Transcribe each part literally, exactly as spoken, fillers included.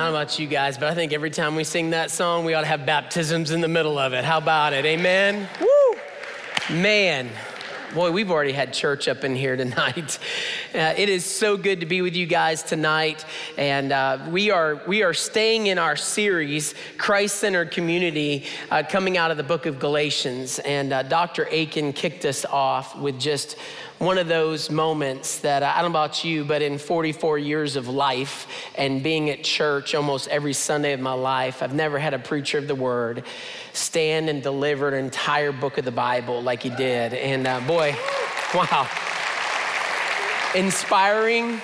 I don't know about you guys, but I think every time we sing that song, we ought to have baptisms in the middle of it. How about it? Amen? Woo! Man, boy, we've already had church up in here tonight. Uh, it is so good to be with you guys tonight. And uh, we are we are staying in our series, Christ-Centered Community, uh, coming out of the book of Galatians. And uh, Doctor Aiken kicked us off with just one of those moments that, I don't know about you, but in forty-four years of life and being at church almost every Sunday of my life, I've never had a preacher of the word stand and deliver an entire book of the Bible like he did. And uh, boy, wow. Inspiring,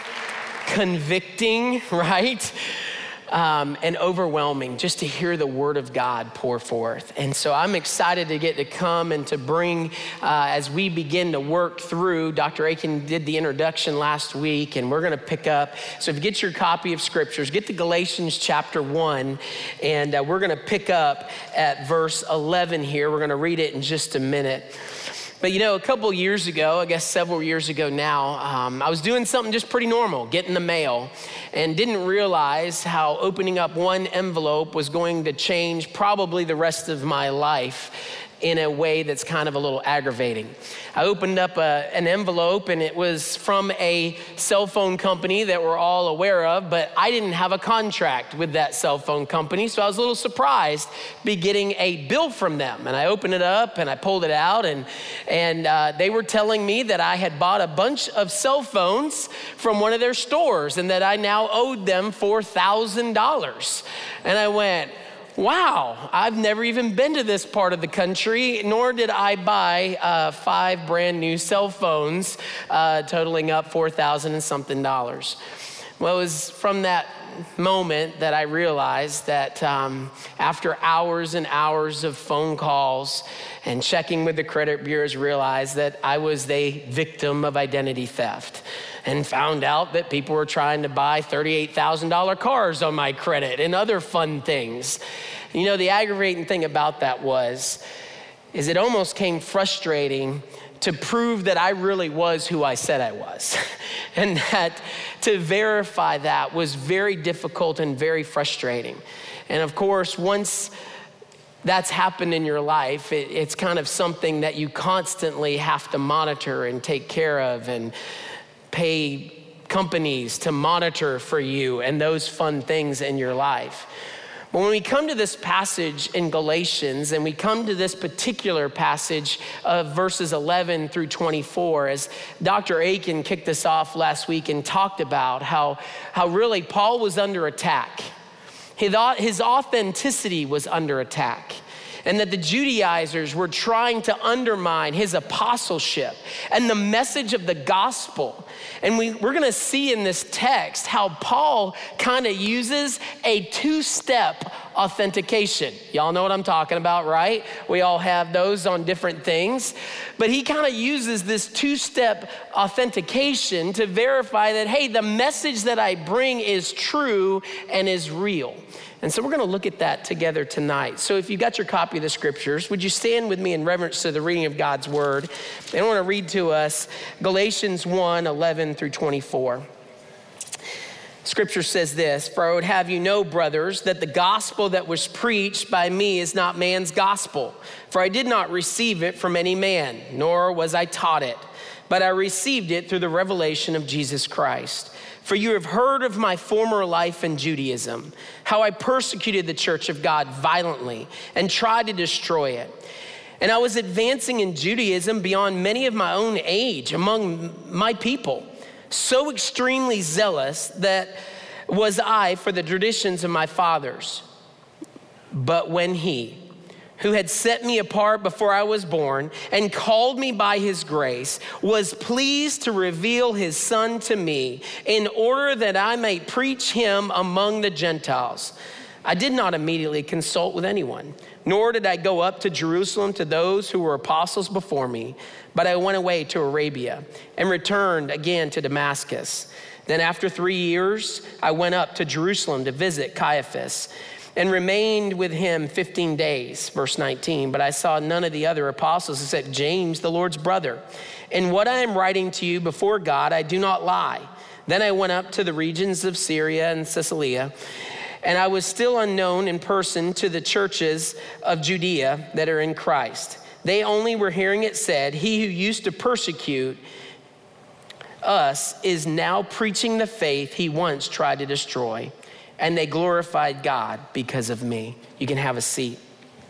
convicting, right? Um, and overwhelming just to hear the word of God pour forth. And so I'm excited to get to come and to bring, uh, as we begin to work through, Doctor Aiken did the introduction last week, and we're gonna pick up. So if you get your copy of scriptures, get to Galatians chapter one, and uh, we're gonna pick up at verse eleven here. We're gonna read it in just a minute. But you know, a couple years ago, I guess several years ago now, um, I was doing something just pretty normal, getting the mail, and didn't realize how opening up one envelope was going to change probably the rest of my life in a way that's kind of a little aggravating. I opened up a, an envelope, and it was from a cell phone company that we're all aware of, but I didn't have a contract with that cell phone company, so I was a little surprised to be getting a bill from them. And I opened it up, and I pulled it out, and, and uh, they were telling me that I had bought a bunch of cell phones from one of their stores, and that I now owed them four thousand dollars. And I went, wow, I've never even been to this part of the country, nor did I buy uh, five brand new cell phones uh, totaling up four thousand and something dollars. Well, it was from that moment that I realized that um, after hours and hours of phone calls and checking with the credit bureaus, realized that I was the victim of identity theft, and found out that people were trying to buy thirty-eight thousand dollars cars on my credit and other fun things. You know, the aggravating thing about that was, is it almost came frustrating to prove that I really was who I said I was. And that to verify that was very difficult and very frustrating. And of course, once that's happened in your life, it, it's kind of something that you constantly have to monitor and take care of, and pay companies to monitor for you and those fun things in your life. But when we come to this passage in Galatians, and we come to this particular passage of verses eleven through twenty-four, as Doctor Aiken kicked us off last week and talked about how, how really Paul was under attack. His, his authenticity was under attack. And that the Judaizers were trying to undermine his apostleship and the message of the gospel. And we, we're gonna see in this text how Paul kind of uses a two-step authentication. Y'all know what I'm talking about, right? We all have those on different things. But he kind of uses this two-step authentication to verify that, hey, the message that I bring is true and is real. And so we're gonna look at that together tonight. So if you got your copy of the scriptures, would you stand with me in reverence to the reading of God's word? And I wanna read to us Galatians one, eleven through twenty-four. Scripture says this: "For I would have you know, brothers, that the gospel that was preached by me is not man's gospel. For I did not receive it from any man, nor was I taught it, but I received it through the revelation of Jesus Christ. For you have heard of my former life in Judaism, how I persecuted the church of God violently and tried to destroy it. And I was advancing in Judaism beyond many of my own age among my people, so extremely zealous that was I for the traditions of my fathers. But when he, who had set me apart before I was born and called me by his grace, was pleased to reveal his son to me in order that I may preach him among the Gentiles, I did not immediately consult with anyone, nor did I go up to Jerusalem to those who were apostles before me, but I went away to Arabia and returned again to Damascus. Then after three years, I went up to Jerusalem to visit Caiaphas and remained with him fifteen days, verse nineteen. But I saw none of the other apostles except James, the Lord's brother. In what I am writing to you before God, I do not lie. Then I went up to the regions of Syria and Cilicia and I was still unknown in person to the churches of Judea that are in Christ. They only were hearing it said, he who used to persecute us is now preaching the faith he once tried to destroy, and they glorified God because of me. You can have a seat.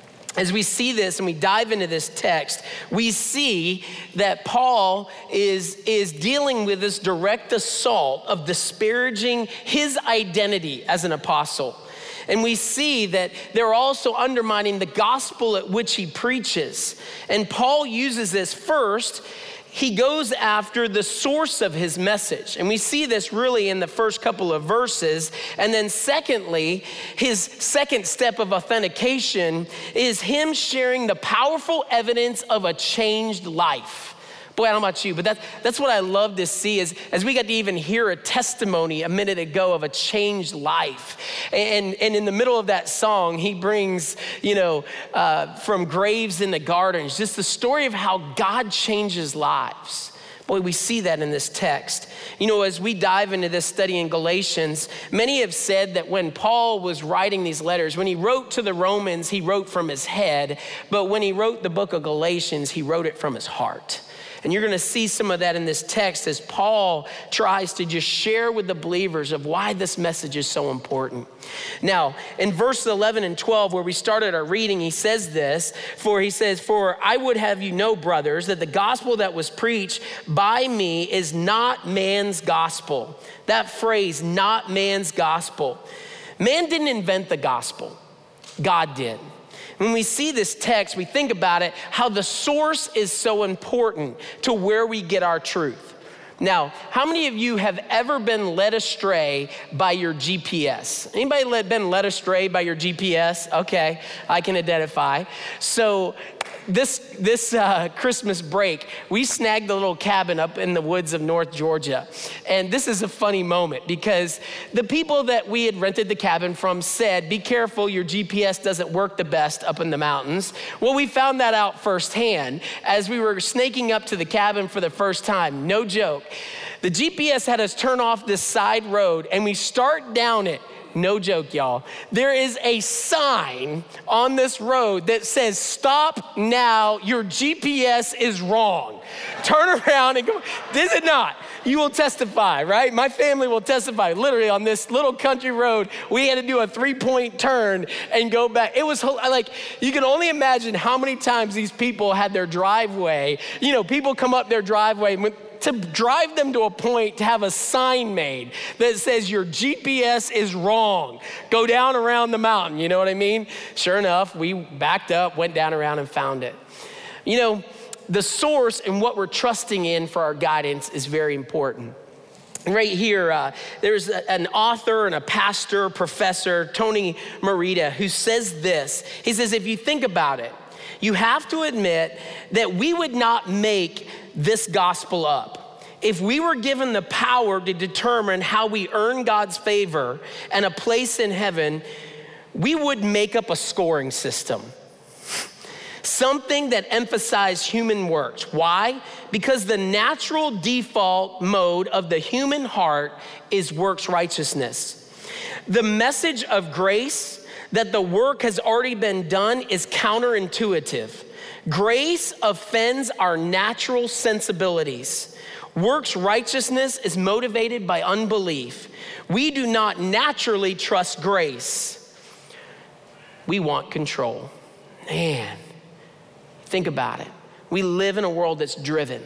As we see this and we dive into this text, we see that Paul is, is dealing with this direct assault of disparaging his identity as an apostle. And we see that they're also undermining the gospel at which he preaches. And Paul uses this first. He goes after the source of his message. And we see this really in the first couple of verses. And then secondly, his second step of authentication is him sharing the powerful evidence of a changed life. Boy, I don't know about you, but that's, that's what I love to see is as we got to even hear a testimony a minute ago of a changed life. And, and in the middle of that song, he brings, you know, uh, from graves into gardens, just the story of how God changes lives. Boy, we see that in this text. You know, as we dive into this study in Galatians, many have said that when Paul was writing these letters, when he wrote to the Romans, he wrote from his head, but when he wrote the book of Galatians, he wrote it from his heart. And you're gonna see some of that in this text as Paul tries to just share with the believers of why this message is so important. Now, in verses eleven and twelve, where we started our reading, he says this, for he says, for I would have you know, brothers, that the gospel that was preached by me is not man's gospel. That phrase, not man's gospel. Man didn't invent the gospel, God did. When we see this text, we think about it, how the source is so important to where we get our truth. Now, how many of you have ever been led astray by your G P S? Anybody led, been led astray by your G P S? Okay, I can identify. So this, this uh, Christmas break, we snagged a little cabin up in the woods of North Georgia. And this is a funny moment because the people that we had rented the cabin from said, be careful, your G P S doesn't work the best up in the mountains. Well, we found that out firsthand as we were snaking up to the cabin for the first time. No joke. The G P S had us turn off this side road and we start down it. No joke, y'all. There is a sign on this road that says, stop now, your G P S is wrong. Turn around and go. Is it not? You will testify, right? My family will testify. Literally on this little country road, we had to do a three-point turn and go back. It was like, you can only imagine how many times these people had their driveway. You know, people come up their driveway to drive them to a point to have a sign made that says your G P S is wrong. Go down around the mountain, you know what I mean? Sure enough, we backed up, went down around and found it. You know, the source and what we're trusting in for our guidance is very important. And right here, uh, there's a, an author and a pastor, professor, Tony Merida, who says this. He says, if you think about it, you have to admit that we would not make this gospel up. If we were given the power to determine how we earn God's favor and a place in heaven, we would make up a scoring system. Something that emphasized human works. Why? Because the natural default mode of the human heart is works righteousness. The message of grace, that the work has already been done, is counterintuitive. Grace offends our natural sensibilities. Works righteousness is motivated by unbelief. We do not naturally trust grace. We want control. Man, think about it. We live in a world that's driven,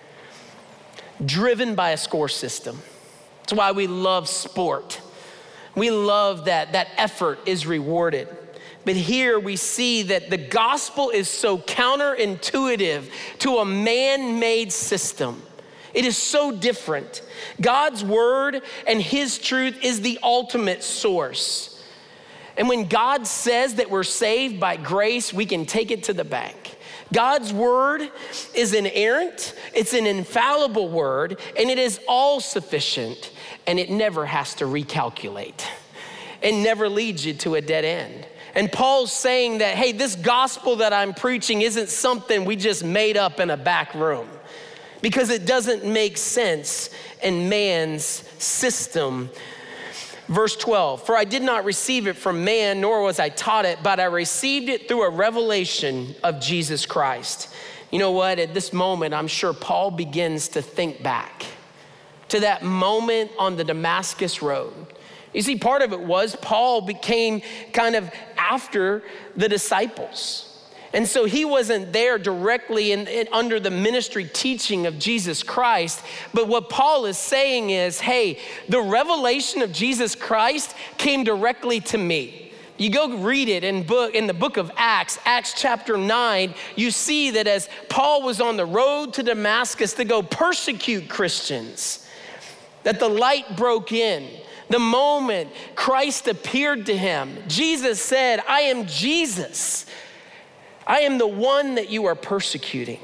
driven by a score system. That's why we love sport. We love that that effort is rewarded. But here we see that the gospel is so counterintuitive to a man-made system. It is so different. God's word and his truth is the ultimate source. And when God says that we're saved by grace, we can take it to the bank. God's word is inerrant, it's an infallible word, and it is all sufficient, and it never has to recalculate. It never leads you to a dead end. And Paul's saying that, hey, this gospel that I'm preaching isn't something we just made up in a back room, because it doesn't make sense in man's system. Verse twelve, for I did not receive it from man, nor was I taught it, but I received it through a revelation of Jesus Christ. You know what? At this moment, I'm sure Paul begins to think back to that moment on the Damascus road. You see, part of it was Paul became kind of after the disciples. And so he wasn't there directly in, in, under the ministry teaching of Jesus Christ. But what Paul is saying is, hey, the revelation of Jesus Christ came directly to me. You go read it in, book, in the book of Acts, Acts chapter nine, you see that as Paul was on the road to Damascus to go persecute Christians, that the light broke in. The moment Christ appeared to him, Jesus said, I am Jesus. I am the one that you are persecuting.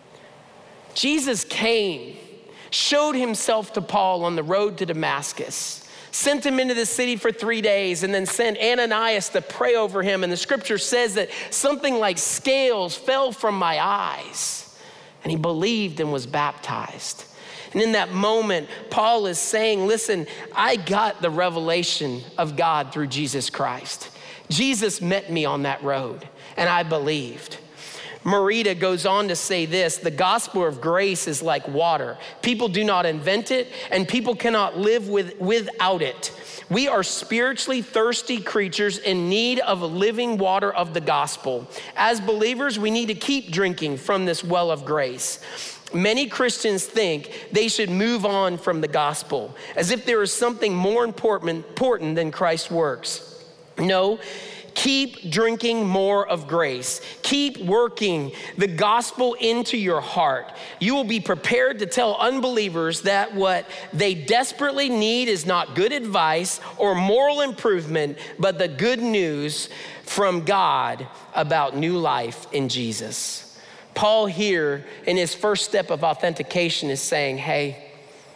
Jesus came, showed himself to Paul on the road to Damascus, sent him into the city for three days, and then sent Ananias to pray over him. And the scripture says that something like scales fell from my eyes, and he believed and was baptized. And in that moment, Paul is saying, listen, I got the revelation of God through Jesus Christ. Jesus met me on that road, and I believed. Marita goes on to say this, the gospel of grace is like water. People do not invent it, and people cannot live with, without it. We are spiritually thirsty creatures in need of a living water of the gospel. As believers, we need to keep drinking from this well of grace. Many Christians think they should move on from the gospel, as if there is something more important, important than Christ's works. No, keep drinking more of grace. Keep working the gospel into your heart. You will be prepared to tell unbelievers that what they desperately need is not good advice or moral improvement, but the good news from God about new life in Jesus. Paul here in his first step of authentication is saying, hey,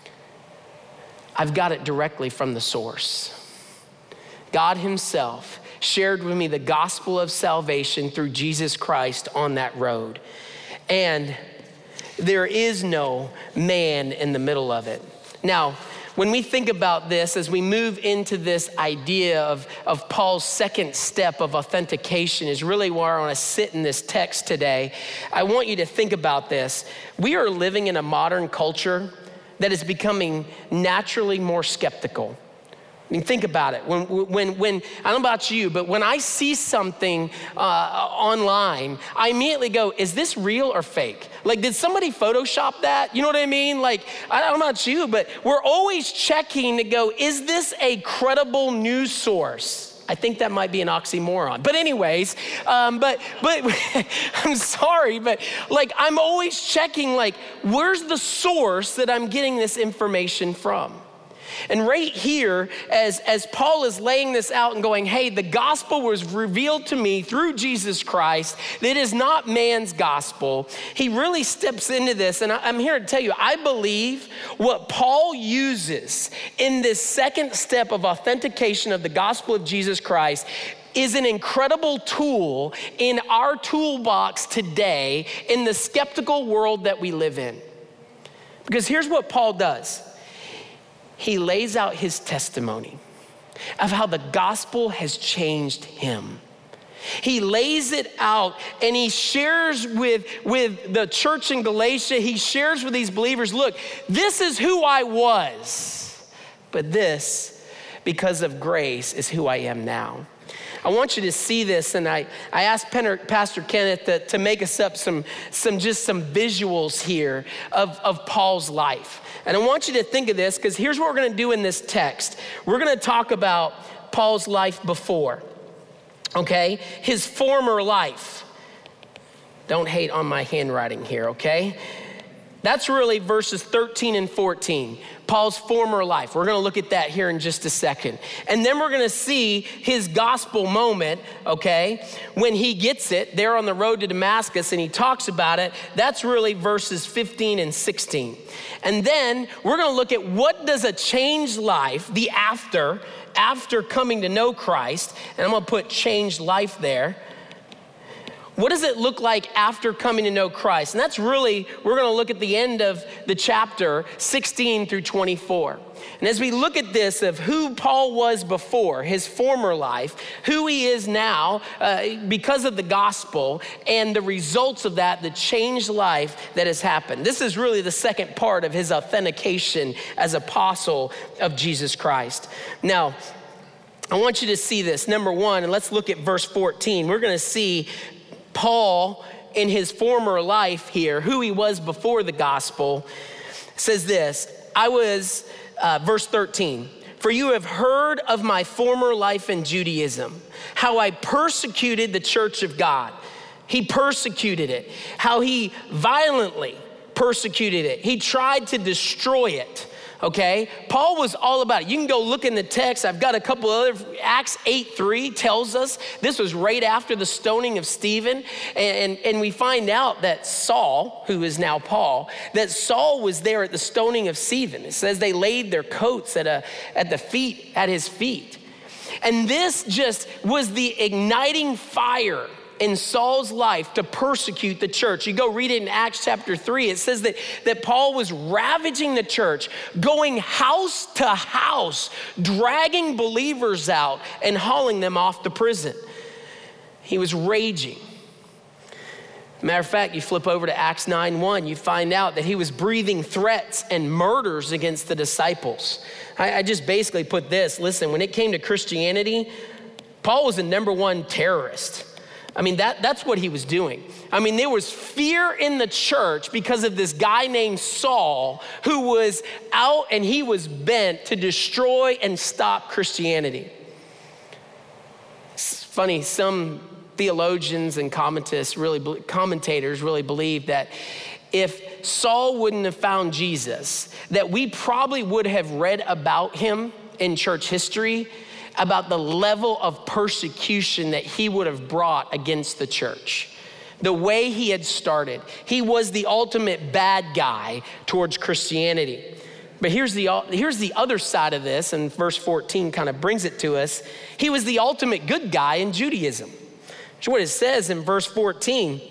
I've got it directly from the source. God himself shared with me the gospel of salvation through Jesus Christ on that road. And there is no man in the middle of it. Now, when we think about this, as we move into this idea of, of Paul's second step of authentication is really where I want to sit in this text today. I want you to think about this. We are living in a modern culture that is becoming naturally more skeptical. I mean, think about it. When, when, when, I don't know about you, but when I see something uh, online, I immediately go, is this real or fake? Like, did somebody Photoshop that? You know what I mean? Like, I don't know about you, but we're always checking to go, is this a credible news source? I think that might be an oxymoron. But anyways, um, but, but I'm sorry, but like, I'm always checking, like, where's the source that I'm getting this information from? And right here, as, as Paul is laying this out and going, hey, the gospel was revealed to me through Jesus Christ. It is not man's gospel. He really steps into this. And I, I'm here to tell you, I believe what Paul uses in this second step of authentication of the gospel of Jesus Christ is an incredible tool in our toolbox today in the skeptical world that we live in. Because here's what Paul does. He lays out his testimony of how the gospel has changed him. He lays it out and he shares with, with the church in Galatia, he shares with these believers, look, this is who I was, but this, because of grace, is who I am now. I want you to see this, and I, I asked Pastor Kenneth to, to make us up some, some just some visuals here of, of Paul's life. And I want you to think of this, because here's what we're gonna do in this text. We're gonna talk about Paul's life before, okay? His former life. Don't hate on my handwriting here, okay? That's really verses thirteen and fourteen, Paul's former life. We're gonna look at that here in just a second. And then we're gonna see his gospel moment, okay? When he gets it, there on the road to Damascus, and he talks about it. That's really verses fifteen and sixteen. And then we're gonna look at what does a changed life, the after, after coming to know Christ, and I'm gonna put changed life there. What does it look like after coming to know Christ? And that's really, we're gonna look at the end of the chapter sixteen through twenty-four. And as we look at this of who Paul was before, his former life, who he is now uh, because of the gospel and the results of that, the changed life that has happened. This is really the second part of his authentication as apostle of Jesus Christ. Now, I want you to see this. Number one, and let's look at verse fourteen. We're going to see Paul in his former life here, who he was before the gospel, says this. I was, uh, verse thirteen, for you have heard of my former life in Judaism, how I persecuted the church of God. He persecuted it, how he violently persecuted it. He tried to destroy it. Okay, Paul was all about it. You can go look in the text. I've got a couple other, Acts eight three tells us this was right after the stoning of Stephen. And, and, and we find out that Saul, who is now Paul, that Saul was there at the stoning of Stephen. It says they laid their coats at, a, at the feet, at his feet. And this just was the igniting fire in Saul's life to persecute the church. You go read it in Acts chapter three. It says that, that Paul was ravaging the church, going house to house, dragging believers out and hauling them off to prison. He was raging. Matter of fact, you flip over to Acts nine one, you find out that he was breathing threats and murders against the disciples. I, I just basically put this, listen, when it came to Christianity, Paul was the number one terrorist. I mean, that, that's what he was doing. I mean, there was fear in the church because of this guy named Saul who was out and he was bent to destroy and stop Christianity. It's funny, some theologians and commentators really, commentators really believe that if Saul wouldn't have found Jesus, that we probably would have read about him in church history, about the level of persecution that he would have brought against the church. The way he had started. He was the ultimate bad guy towards Christianity. But here's the, here's the other side of this, and verse fourteen kind of brings it to us. He was the ultimate good guy in Judaism. That's what it says in verse fourteen.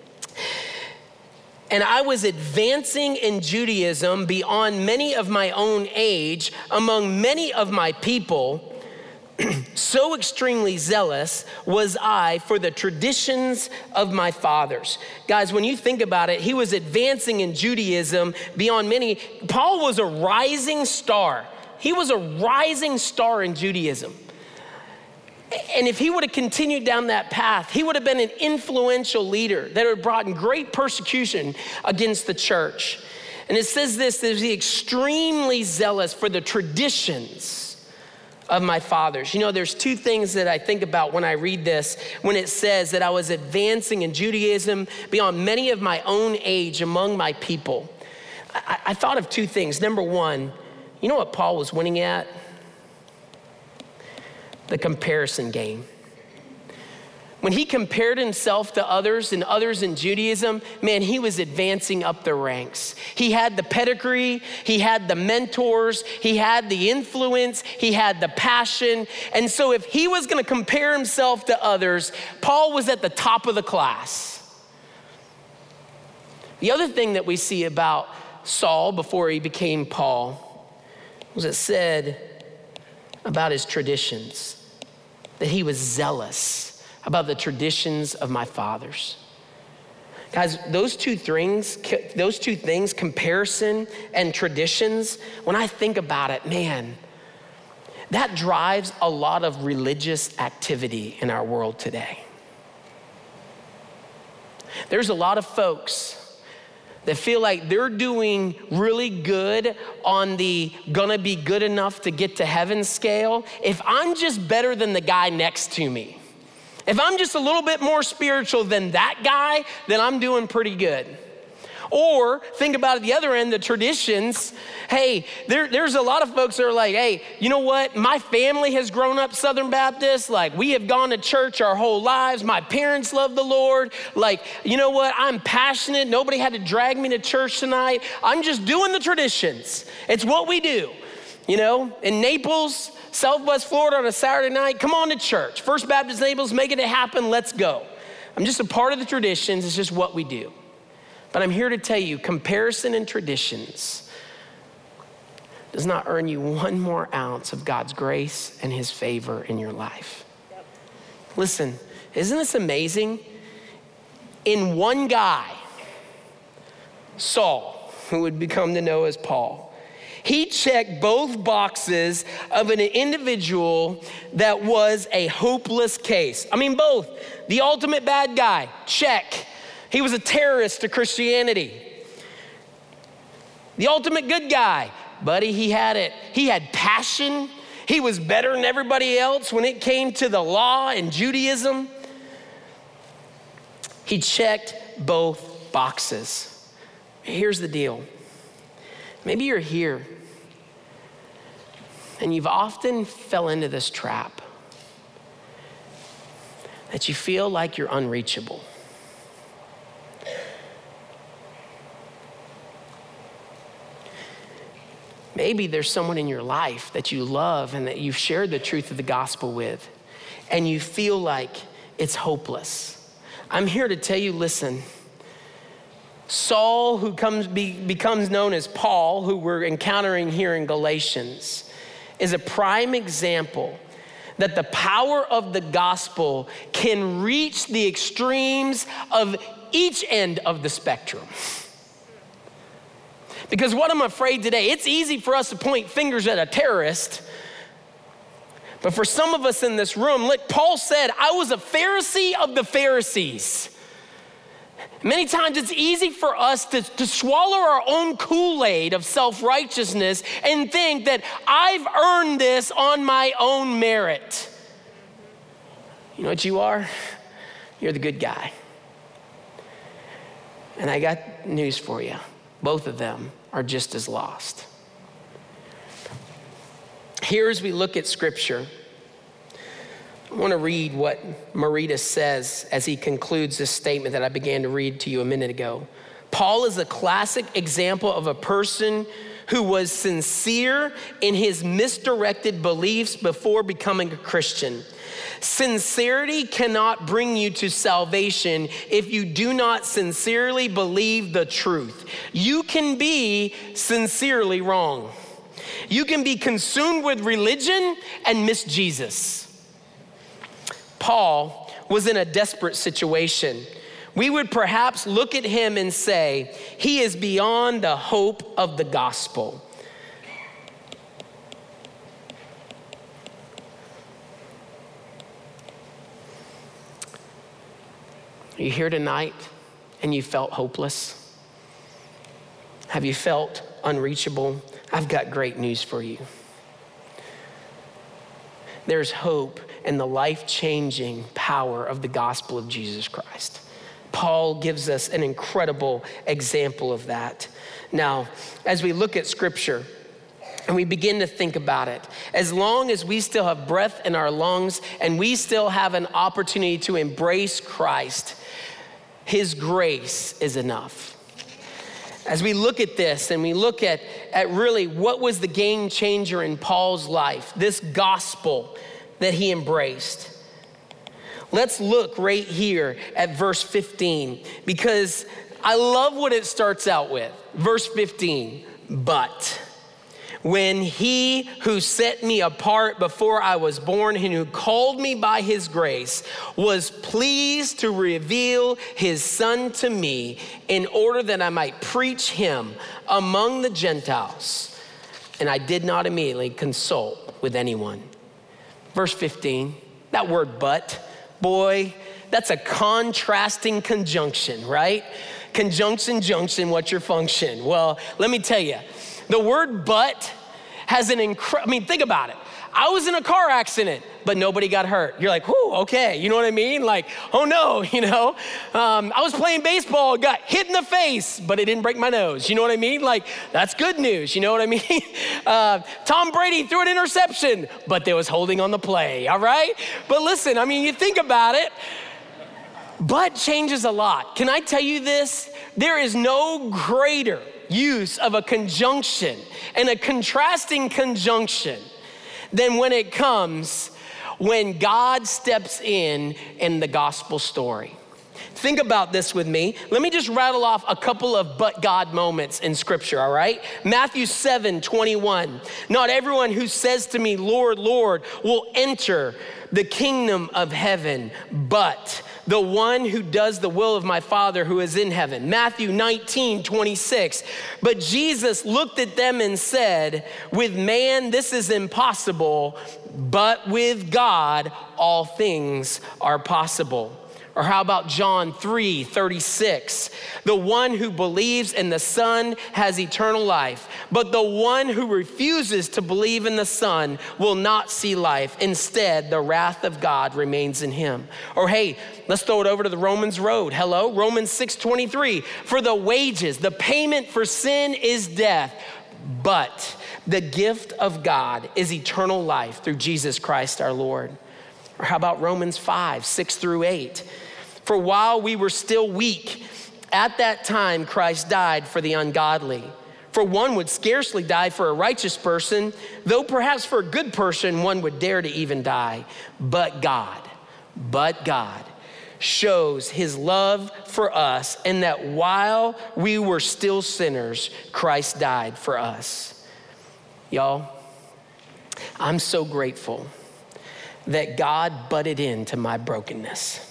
And I was advancing in Judaism beyond many of my own age, among many of my people. So extremely zealous was I for the traditions of my fathers. Guys, when you think about it, he was advancing in Judaism beyond many. Paul was a rising star. He was a rising star in Judaism. And if he would have continued down that path, he would have been an influential leader that would have brought in great persecution against the church. And it says this, that he was extremely zealous for the traditions of my fathers. You know, there's two things that I think about when I read this, when it says that I was advancing in Judaism beyond many of my own age among my people. I, I thought of two things. Number one, you know what Paul was winning at? The comparison game. When he compared himself to others and others in Judaism, man, he was advancing up the ranks. He had the pedigree, he had the mentors, he had the influence, he had the passion. And so if he was gonna compare himself to others, Paul was at the top of the class. The other thing that we see about Saul before he became Paul was it said about his traditions, that he was zealous about the traditions of my fathers. Guys, those two things, those two things, comparison and traditions, when I think about it, man, that drives a lot of religious activity in our world today. There's a lot of folks that feel like they're doing really good on the gonna be good enough to get to heaven scale if I'm just better than the guy next to me. If I'm just a little bit more spiritual than that guy, then I'm doing pretty good. Or think about it the other end, the traditions. Hey, there, there's a lot of folks that are like, hey, you know what? My family has grown up Southern Baptist. Like, we have gone to church our whole lives. My parents love the Lord. Like, you know what? I'm passionate. Nobody had to drag me to church tonight. I'm just doing the traditions. It's what we do. You know, in Naples, Southwest Florida on a Saturday night, come on to church. First Baptist Naples, making it happen, let's go. I'm just a part of the traditions, it's just what we do. But I'm here to tell you, comparison and traditions, does not earn you one more ounce of God's grace and his favor in your life. Yep. Listen, isn't this amazing? In one guy, Saul, who would become to know as Paul, he checked both boxes of an individual that was a hopeless case. I mean, both. The ultimate bad guy, check. He was a terrorist to Christianity. The ultimate good guy, buddy, he had it. He had passion. He was better than everybody else when it came to the law and Judaism. He checked both boxes. Here's the deal. Maybe you're here and you've often fell into this trap that you feel like you're unreachable. Maybe there's someone in your life that you love and that you've shared the truth of the gospel with, and you feel like it's hopeless. I'm here to tell you, listen, Saul, who comes be, becomes known as Paul, who we're encountering here in Galatians, is a prime example that the power of the gospel can reach the extremes of each end of the spectrum. Because what I'm afraid today, it's easy for us to point fingers at a terrorist, but for some of us in this room, look, Paul said, I was a Pharisee of the Pharisees. Many times it's easy for us to, to swallow our own Kool-Aid of self-righteousness and think that I've earned this on my own merit. You know what you are? You're the good guy. And I got news for you. Both of them are just as lost. Here, as we look at scripture, I want to read what Marita says as he concludes this statement that I began to read to you a minute ago. Paul is a classic example of a person who was sincere in his misdirected beliefs before becoming a Christian. Sincerity cannot bring you to salvation if you do not sincerely believe the truth. You can be sincerely wrong. You can be consumed with religion and miss Jesus. Paul was in a desperate situation. We would perhaps look at him and say, he is beyond the hope of the gospel. Are you here tonight and you felt hopeless? Have you felt unreachable? I've got great news for you. There's hope in the life-changing power of the gospel of Jesus Christ. Paul gives us an incredible example of that. Now, as we look at scripture and we begin to think about it, as long as we still have breath in our lungs and we still have an opportunity to embrace Christ, his grace is enough. As we look at this and we look at, at really what was the game changer in Paul's life, this gospel that he embraced. Let's look right here at verse fifteen, because I love what it starts out with. Verse fifteen, but when he who set me apart before I was born and who called me by his grace was pleased to reveal his son to me in order that I might preach him among the Gentiles. And I did not immediately consult with anyone. Verse fifteen, that word but, boy, that's a contrasting conjunction, right? Conjunction, junction, what's your function? Well, let me tell you, the word but has an incredible, I mean, think about it. I was in a car accident, but nobody got hurt. You're like, whoo, okay. You know what I mean? Like, oh no, you know? Um, I was playing baseball, got hit in the face, but it didn't break my nose. You know what I mean? Like, that's good news. You know what I mean? Uh, Tom Brady threw an interception, but they was holding on the play, all right? But listen, I mean, you think about it, but changes a lot. Can I tell you this? There is no greater use of a conjunction and a contrasting conjunction than when it comes when God steps in in the gospel story. Think about this with me. Let me just rattle off a couple of but God moments in scripture, all right? Matthew seven twenty-one. Not everyone who says to me, Lord, Lord, will enter the kingdom of heaven, but the one who does the will of my Father who is in heaven. Matthew nineteen twenty-six. But Jesus looked at them and said, with man this is impossible, but with God all things are possible. Or how about John three thirty-six? The one who believes in the Son has eternal life, but the one who refuses to believe in the Son will not see life. Instead, the wrath of God remains in him. Or hey, let's throw it over to the Romans road. Hello, Romans six twenty-three. For the wages, the payment for sin is death, but the gift of God is eternal life through Jesus Christ our Lord. Or how about Romans five, six through eight? For while we were still weak, at that time Christ died for the ungodly. For one would scarcely die for a righteous person, though perhaps for a good person one would dare to even die. But God, but God shows his love for us in that while we were still sinners, Christ died for us. Y'all, I'm so grateful that God butted into my brokenness.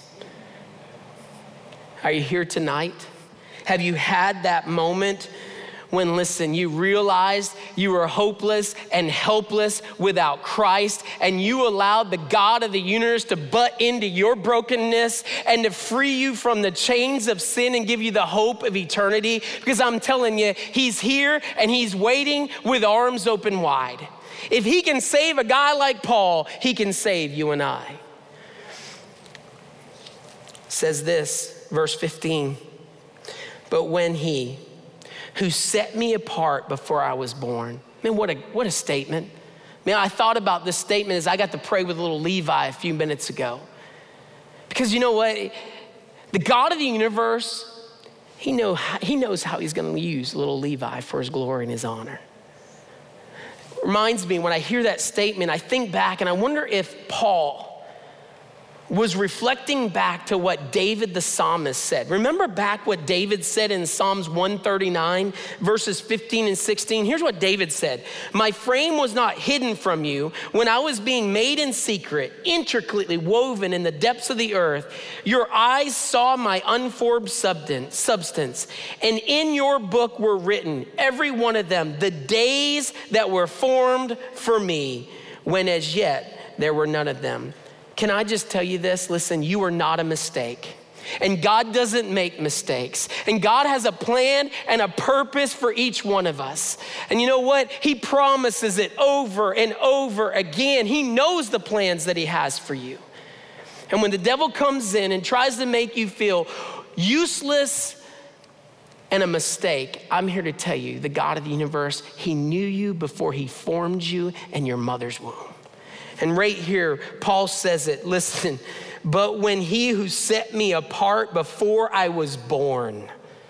Are you here tonight? Have you had that moment when, listen, you realized you were hopeless and helpless without Christ, and you allowed the God of the universe to butt into your brokenness and to free you from the chains of sin and give you the hope of eternity? Because I'm telling you, he's here and he's waiting with arms open wide. If he can save a guy like Paul, he can save you and I. It says this, verse fifteen, but when he who set me apart before I was born. Man, what a, what a statement. Man, I thought about this statement as I got to pray with little Levi a few minutes ago. Because you know what? The God of the universe, he, know, he knows how he's gonna use little Levi for his glory and his honor. Reminds me, when I hear that statement, I think back and I wonder if Paul was reflecting back to what David the psalmist said. Remember back what David said in Psalms one thirty-nine, verses fifteen and sixteen? Here's what David said. My frame was not hidden from you when I was being made in secret, intricately woven in the depths of the earth. Your eyes saw my unformed substance, and in your book were written, every one of them, the days that were formed for me, when as yet there were none of them. Can I just tell you this? Listen, you are not a mistake. And God doesn't make mistakes. And God has a plan and a purpose for each one of us. And you know what? He promises it over and over again. He knows the plans that he has for you. And when the devil comes in and tries to make you feel useless and a mistake, I'm here to tell you, the God of the universe, he knew you before he formed you in your mother's womb. And right here, Paul says it, listen, but when he who set me apart before I was born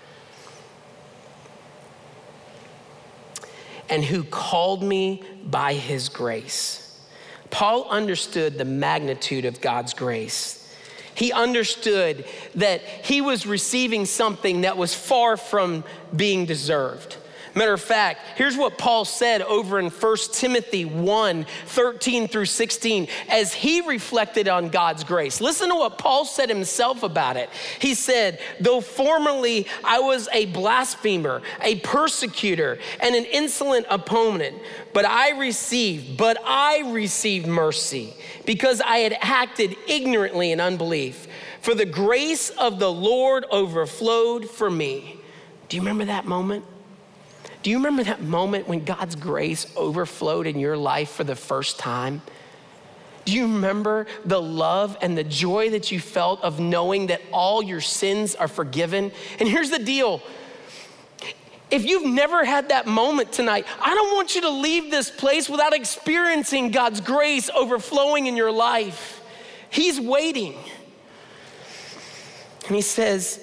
and who called me by his grace. Paul understood the magnitude of God's grace. He understood that he was receiving something that was far from being deserved. Matter of fact, here's what Paul said over in First Timothy one, thirteen through sixteen, as he reflected on God's grace. Listen to what Paul said himself about it. He said, though formerly I was a blasphemer, a persecutor, and an insolent opponent, but I received, but I received mercy because I had acted ignorantly in unbelief. For the grace of the Lord overflowed for me. Do you remember that moment? Do you remember that moment when God's grace overflowed in your life for the first time? Do you remember the love and the joy that you felt of knowing that all your sins are forgiven? And here's the deal. If you've never had that moment tonight, I don't want you to leave this place without experiencing God's grace overflowing in your life. He's waiting. And he says,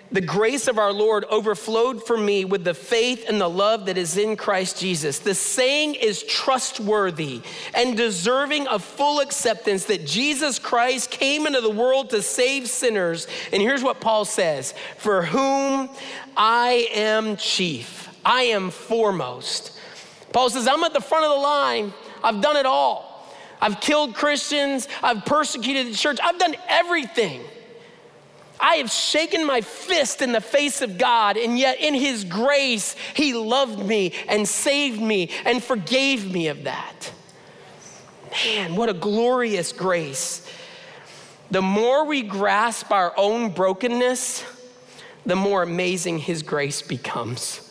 the grace of our Lord overflowed for me with the faith and the love that is in Christ Jesus. The saying is trustworthy and deserving of full acceptance that Jesus Christ came into the world to save sinners. And here's what Paul says, for whom I am chief, I am foremost. Paul says, I'm at the front of the line. I've done it all. I've killed Christians. I've persecuted the church. I've done everything. I have shaken my fist in the face of God, and yet in his grace, he loved me and saved me and forgave me of that. Man, what a glorious grace. The more we grasp our own brokenness, the more amazing his grace becomes.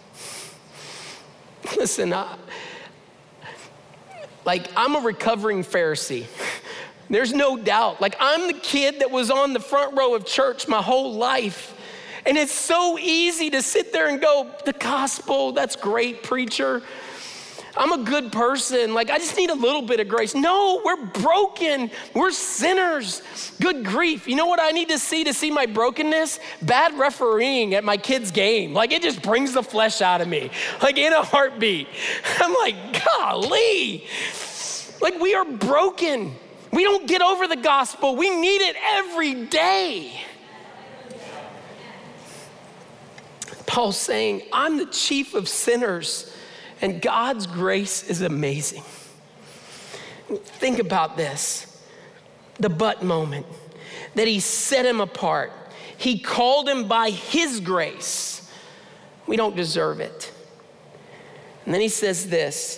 Listen, I, like I'm a recovering Pharisee. There's no doubt. Like I'm the kid that was on the front row of church my whole life. And it's so easy to sit there and go, the gospel, that's great, preacher. I'm a good person. Like I just need a little bit of grace. No, we're broken. We're sinners. Good grief. You know what I need to see to see my brokenness? Bad refereeing at my kid's game. Like it just brings the flesh out of me. Like in a heartbeat. I'm like, golly. Like we are broken. We don't get over the gospel. We need it every day. Paul's saying, I'm the chief of sinners, and God's grace is amazing. Think about this, the but moment, that he set him apart. He called him by his grace. We don't deserve it. And then he says this,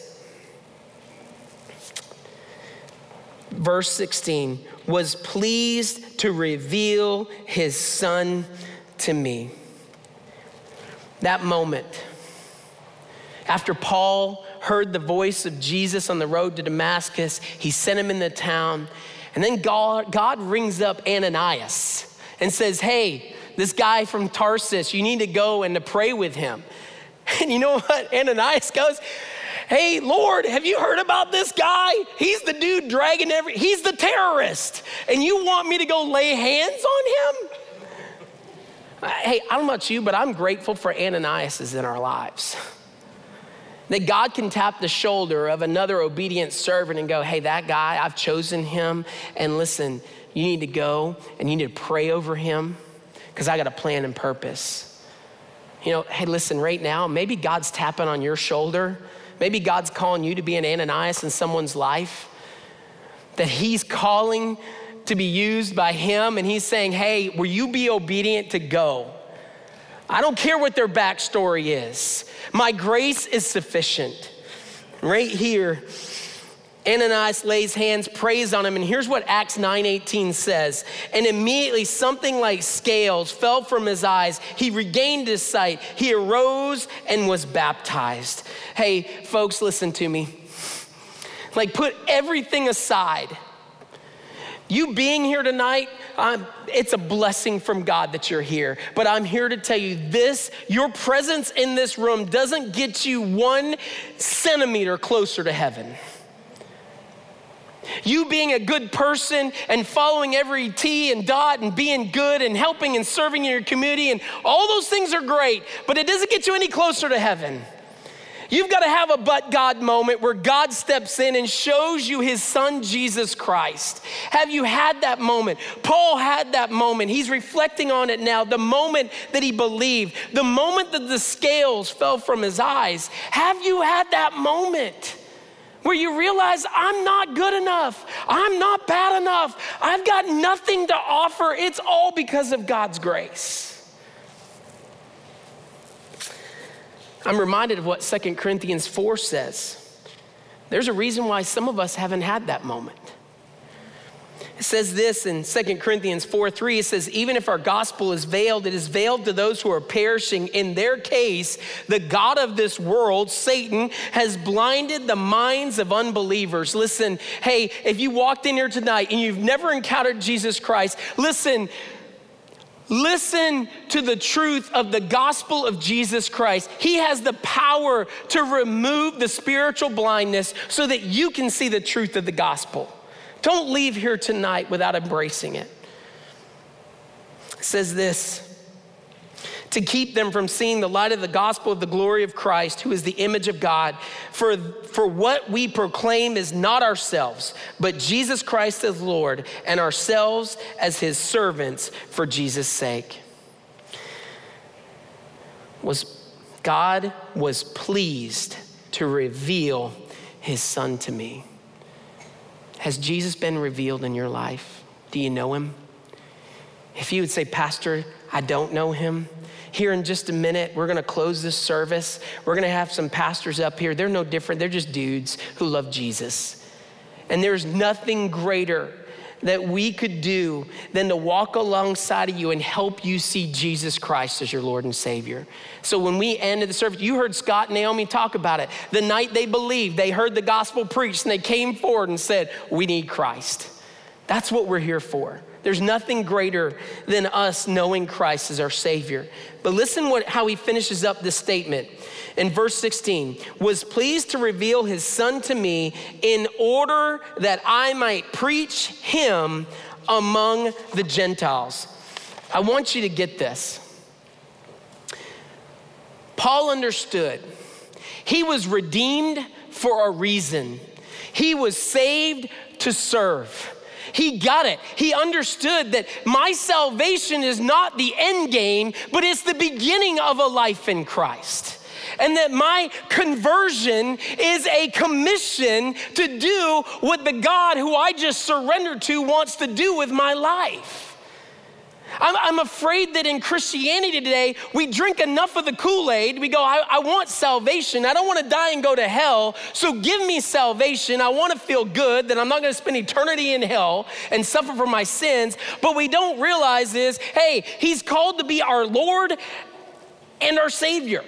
verse sixteen, was pleased to reveal his son to me. That moment, after Paul heard the voice of Jesus on the road to Damascus, he sent him in the town. And then God, God rings up Ananias and says, hey, this guy from Tarsus, you need to go and to pray with him. And you know what? Ananias goes, hey, Lord, have you heard about this guy? He's the dude dragging every, he's the terrorist. And you want me to go lay hands on him? Hey, I don't know about you, but I'm grateful for Ananias in our lives. That God can tap the shoulder of another obedient servant and go, hey, that guy, I've chosen him. And listen, you need to go and you need to pray over him because I got a plan and purpose. You know, hey, listen, right now, maybe God's tapping on your shoulder. Maybe God's calling you to be an Ananias in someone's life. That he's calling to be used by him and he's saying, hey, will you be obedient to go? I don't care what their backstory is. My grace is sufficient. Right here, Ananias lays hands, prays on him, and here's what Acts nine eighteen says. And immediately something like scales fell from his eyes. He regained his sight. He arose and was baptized. Hey, folks, listen to me. Like, put everything aside. You being here tonight, um, it's a blessing from God that you're here. But I'm here to tell you this, your presence in this room doesn't get you one centimeter closer to heaven. You being a good person and following every T and dot and being good and helping and serving in your community and all those things are great, but it doesn't get you any closer to heaven. You've got to have a but God moment where God steps in and shows you his son, Jesus Christ. Have you had that moment? Paul had that moment. He's reflecting on it now. The moment that he believed, the moment that the scales fell from his eyes. Have you had that moment where you realize I'm not good enough? I'm not bad enough. I've got nothing to offer. It's all because of God's grace. I'm reminded of what Second Corinthians four says. There's a reason why some of us haven't had that moment. It says this in Second Corinthians four three, it says, even if our gospel is veiled, it is veiled to those who are perishing. In their case, the God of this world, Satan, has blinded the minds of unbelievers. Listen, hey, if you walked in here tonight and you've never encountered Jesus Christ, listen, Listen to the truth of the gospel of Jesus Christ. He has the power to remove the spiritual blindness so that you can see the truth of the gospel. Don't leave here tonight without embracing it. It says this, to keep them from seeing the light of the gospel of the glory of Christ, who is the image of God. For, for what we proclaim is not ourselves, but Jesus Christ as Lord, and ourselves as his servants for Jesus' sake. Was God was pleased to reveal his son to me. Has Jesus been revealed in your life? Do you know him? If you would say, Pastor, I don't know him, here in just a minute, we're gonna close this service. We're gonna have some pastors up here. They're no different. They're just dudes who love Jesus. And there's nothing greater that we could do than to walk alongside of you and help you see Jesus Christ as your Lord and Savior. So when we ended the service, you heard Scott and Naomi talk about it. The night they believed, they heard the gospel preached, and they came forward and said, we need Christ. That's what we're here for. There's nothing greater than us knowing Christ as our Savior. But listen what, how he finishes up this statement. In verse sixteen, was pleased to reveal his son to me in order that I might preach him among the Gentiles. I want you to get this. Paul understood he was redeemed for a reason. He was saved to serve. He got it. He understood that my salvation is not the end game, but it's the beginning of a life in Christ. And that my conversion is a commission to do what the God who I just surrendered to wants to do with my life. I'm, I'm afraid that in Christianity today, we drink enough of the Kool-Aid. We go, I, I want salvation. I don't want to die and go to hell. So give me salvation. I want to feel good that I'm not going to spend eternity in hell and suffer for my sins. But we don't realize is, hey, he's called to be our Lord and our Savior.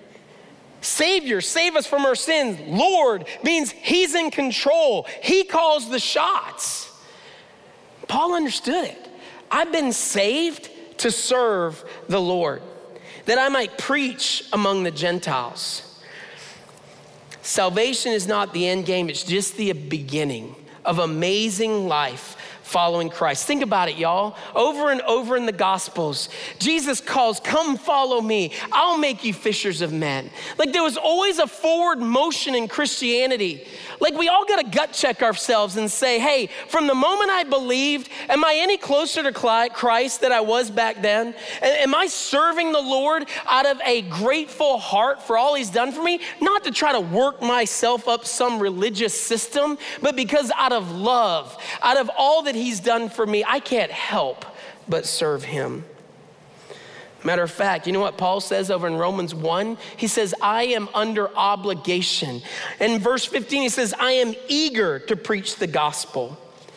Savior, save us from our sins. Lord means he's in control. He calls the shots. Paul understood it. I've been saved to serve the Lord, that I might preach among the Gentiles. Salvation is not the end game. It's just the beginning of amazing life following Christ. Think about it, y'all. Over and over in the Gospels, Jesus calls, come follow me. I'll make you fishers of men. Like there was always a forward motion in Christianity. Like we all got to gut check ourselves and say, hey, from the moment I believed, am I any closer to Christ than I was back then? Am I serving the Lord out of a grateful heart for all he's done for me? Not to try to work myself up some religious system, but because out of love, out of all that he's done for me, I can't help but serve him. Matter of fact, you know what Paul says over in Romans one? He says, I am under obligation. And in verse fifteen, he says, I am eager to preach the gospel.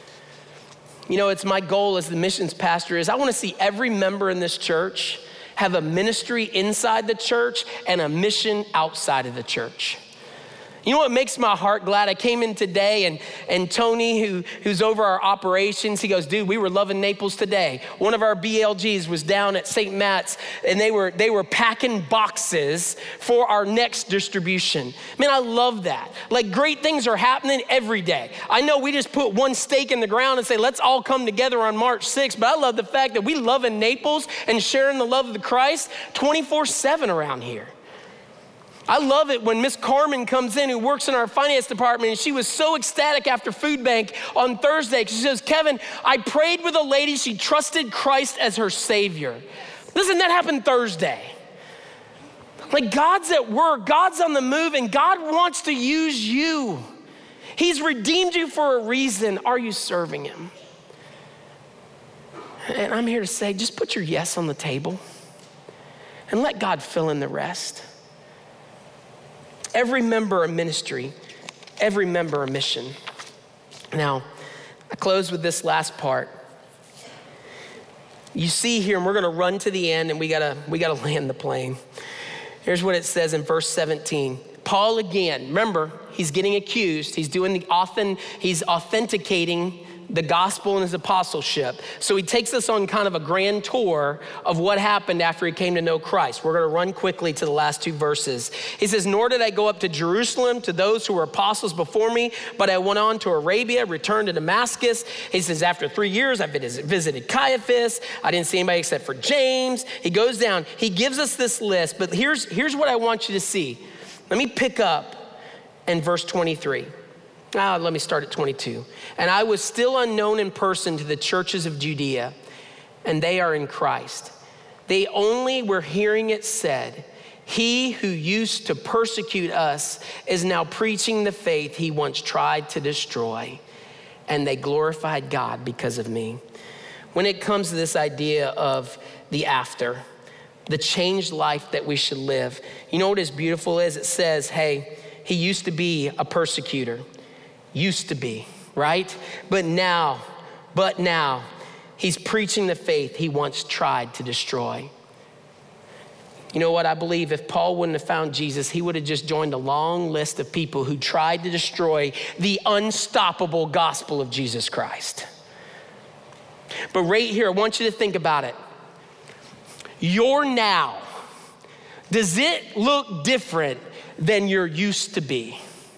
You know, it's my goal as the missions pastor is I want to see every member in this church have a ministry inside the church and a mission outside of the church. You know what makes my heart glad? I came in today and, and Tony, who, who's over our operations, he goes, dude, we were loving Naples today. One of our B L Gs was down at Saint Matt's and they were, they were packing boxes for our next distribution. Man, I love that. Like great things are happening every day. I know we just put one stake in the ground and say, let's all come together on March sixth, but I love the fact that we love in Naples and sharing the love of the Christ twenty-four seven around here. I love it when Miss Carmen comes in, who works in our finance department, and she was so ecstatic after Food Bank on Thursday. She says, Kevin, I prayed with a lady. She trusted Christ as her Savior. Listen, that happened Thursday. Like God's at work, God's on the move, and God wants to use you. He's redeemed you for a reason. Are you serving him? And I'm here to say, just put your yes on the table and let God fill in the rest. Every member a ministry, every member a mission. Now, I close with this last part. You see here, and we're gonna run to the end and we gotta, we gotta land the plane. Here's what it says in verse seventeen. Paul again, remember, he's getting accused. He's doing the often, he's authenticating the gospel and his apostleship. So he takes us on kind of a grand tour of what happened after he came to know Christ. We're gonna run quickly to the last two verses. He says, nor did I go up to Jerusalem to those who were apostles before me, but I went on to Arabia, returned to Damascus. He says, after three years, I visited Caiaphas. I didn't see anybody except for James. He goes down, he gives us this list, but here's, here's what I want you to see. Let me pick up in verse twenty-three. Ah, let me start at twenty-two. And I was still unknown in person to the churches of Judea, and they are in Christ. They only were hearing it said, he who used to persecute us is now preaching the faith he once tried to destroy. And they glorified God because of me. When it comes to this idea of the after, the changed life that we should live, you know what is beautiful is? It says, hey, he used to be a persecutor. Used to be, right? But now, but now, he's preaching the faith he once tried to destroy. You know what? I believe if Paul wouldn't have found Jesus, he would have just joined a long list of people who tried to destroy the unstoppable gospel of Jesus Christ. But right here, I want you to think about it. Your now, does it look different than you're used to be?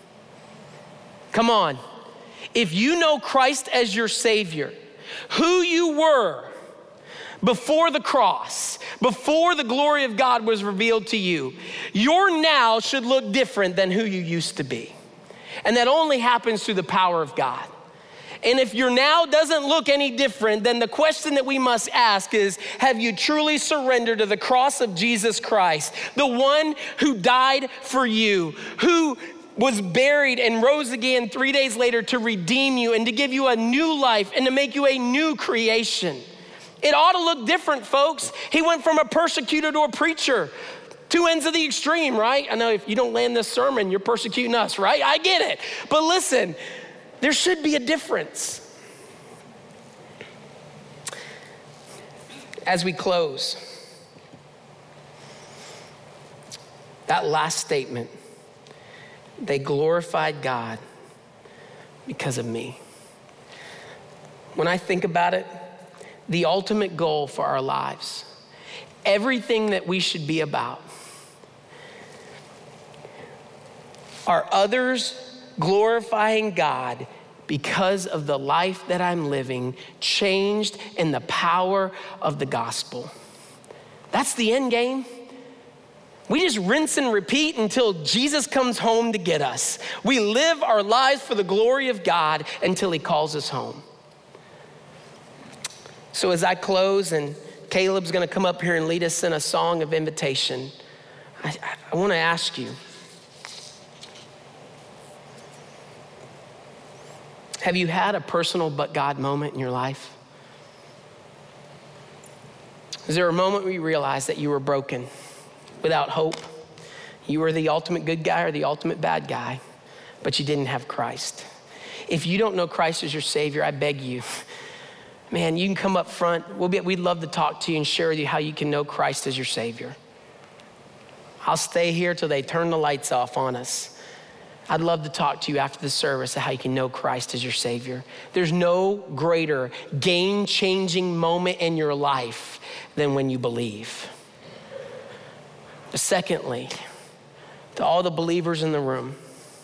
Come on. If you know Christ as your Savior, who you were before the cross, before the glory of God was revealed to you, your now should look different than who you used to be. And that only happens through the power of God. And if your now doesn't look any different, then the question that we must ask is, have you truly surrendered to the cross of Jesus Christ, the one who died for you, who was buried and rose again three days later to redeem you and to give you a new life and to make you a new creation? It ought to look different, folks. He went from a persecutor to a preacher. Two ends of the extreme, right? I know if you don't land this sermon, you're persecuting us, right? I get it. But listen, there should be a difference. As we close, that last statement, they glorified God because of me. When I think about it, the ultimate goal for our lives, everything that we should be about, are others glorifying God because of the life that I'm living, changed in the power of the gospel. That's the end game. We just rinse and repeat until Jesus comes home to get us. We live our lives for the glory of God until he calls us home. So as I close, and Caleb's gonna come up here and lead us in a song of invitation, I, I wanna ask you, have you had a personal but God moment in your life? Is there a moment where you realized that you were broken, without hope? You were the ultimate good guy or the ultimate bad guy, but you didn't have Christ. If you don't know Christ as your Savior, I beg you, man, you can come up front. We'll be, we'd love to talk to you and share with you how you can know Christ as your Savior. I'll stay here till they turn the lights off on us. I'd love to talk to you after the service of how you can know Christ as your Savior. There's no greater game-changing moment in your life than when you believe. Secondly, to all the believers in the room,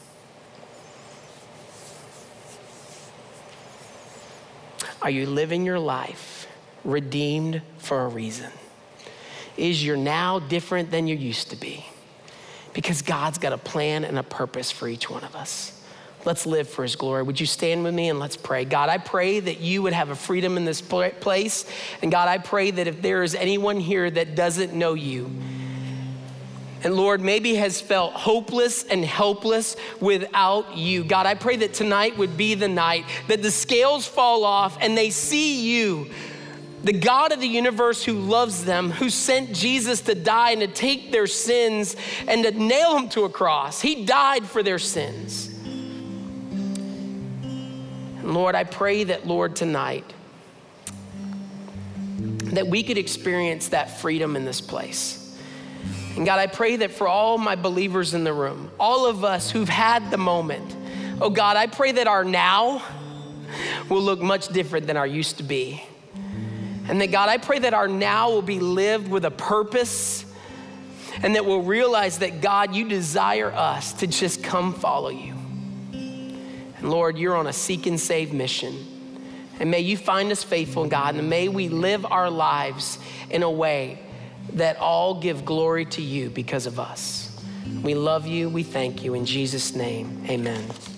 are you living your life redeemed for a reason? Is your now different than you used to be? Because God's got a plan and a purpose for each one of us. Let's live for his glory. Would you stand with me and let's pray? God, I pray that you would have a freedom in this place. And God, I pray that if there is anyone here that doesn't know you, and Lord, maybe has felt hopeless and helpless without you, God, I pray that tonight would be the night that the scales fall off and they see you, the God of the universe who loves them, who sent Jesus to die and to take their sins and to nail them to a cross. He died for their sins. And Lord, I pray that, Lord, tonight, that we could experience that freedom in this place. And God, I pray that for all my believers in the room, all of us who've had the moment, oh God, I pray that our now will look much different than our used to be. And that God, I pray that our now will be lived with a purpose, and that we'll realize that God, you desire us to just come follow you. And Lord, you're on a seek and save mission. And may you find us faithful, God, and may we live our lives in a way that all give glory to you because of us. We love you, we thank you. In Jesus' name, amen.